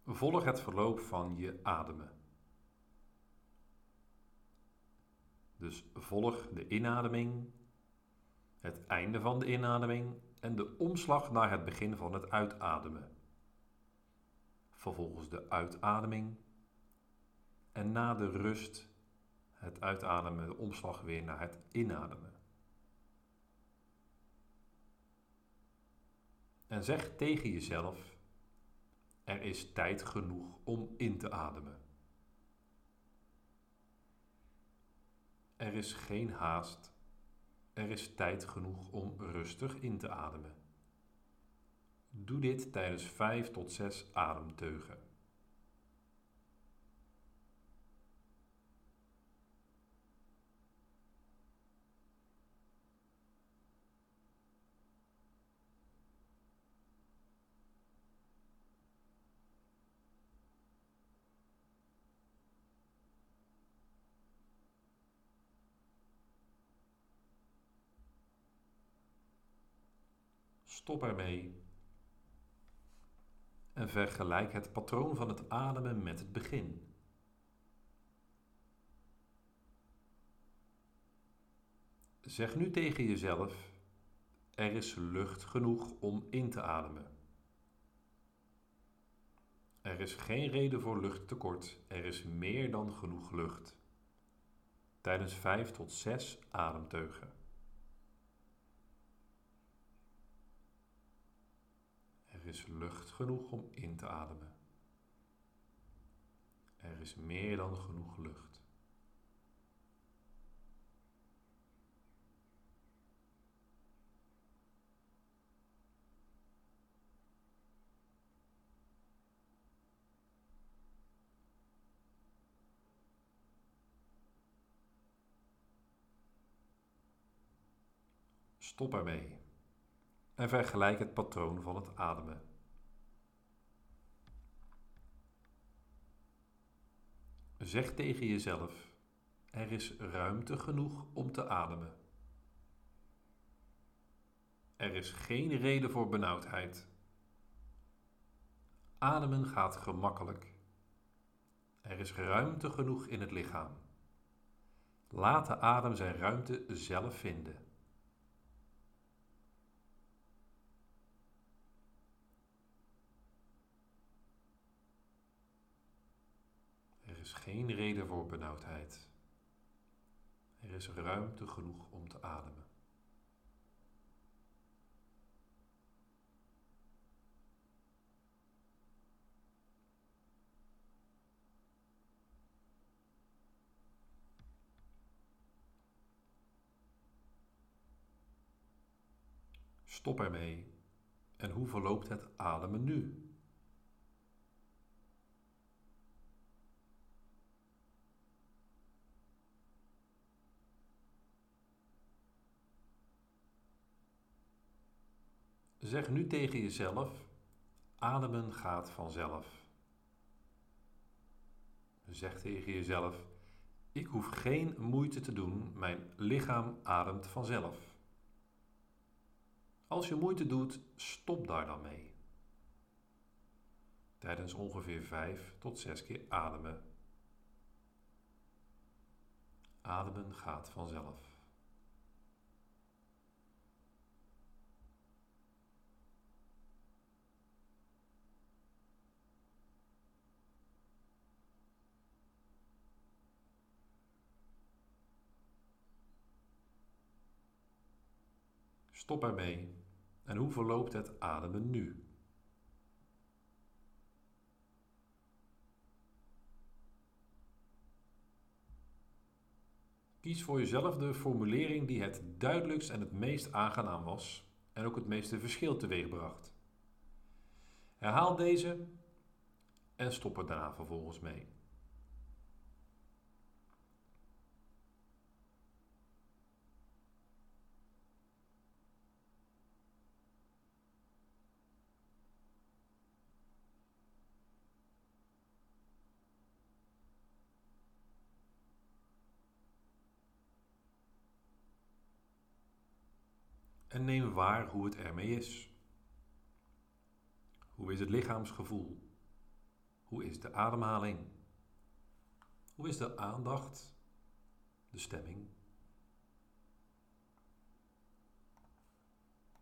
Volg het verloop van je ademen. Dus volg de inademing, het einde van de inademing en de omslag naar het begin van het uitademen. Vervolgens de uitademing en na de rust het uitademen, de omslag weer naar het inademen. En zeg tegen jezelf: er is tijd genoeg om in te ademen. Er is geen haast. Er is tijd genoeg om rustig in te ademen. Doe dit tijdens 5 tot 6 ademteugen. Stop ermee en vergelijk het patroon van het ademen met het begin. Zeg nu tegen jezelf: er is lucht genoeg om in te ademen. Er is geen reden voor luchttekort, er is meer dan genoeg lucht. Tijdens 5 tot 6 ademteugen. Er is lucht genoeg om in te ademen. Er is meer dan genoeg lucht. Stop ermee en vergelijk het patroon van het ademen. Zeg tegen jezelf: er is ruimte genoeg om te ademen. Er is geen reden voor benauwdheid. Ademen gaat gemakkelijk. Er is ruimte genoeg in het lichaam. Laat de adem zijn ruimte zelf vinden. Er is geen reden voor benauwdheid. Er is ruimte genoeg om te ademen. Stop ermee. En hoe verloopt het ademen nu? Zeg nu tegen jezelf: ademen gaat vanzelf. Zeg tegen jezelf: ik hoef geen moeite te doen, mijn lichaam ademt vanzelf. Als je moeite doet, stop daar dan mee. Tijdens ongeveer 5 tot 6 keer ademen. Ademen gaat vanzelf. Stop ermee. En hoe verloopt het ademen nu? Kies voor jezelf de formulering die het duidelijkst en het meest aangenaam was en ook het meeste verschil teweegbracht. Herhaal deze en stop er daarna vervolgens mee. En neem waar hoe het ermee is. Hoe is het lichaamsgevoel? Hoe is de ademhaling? Hoe is de aandacht? De stemming?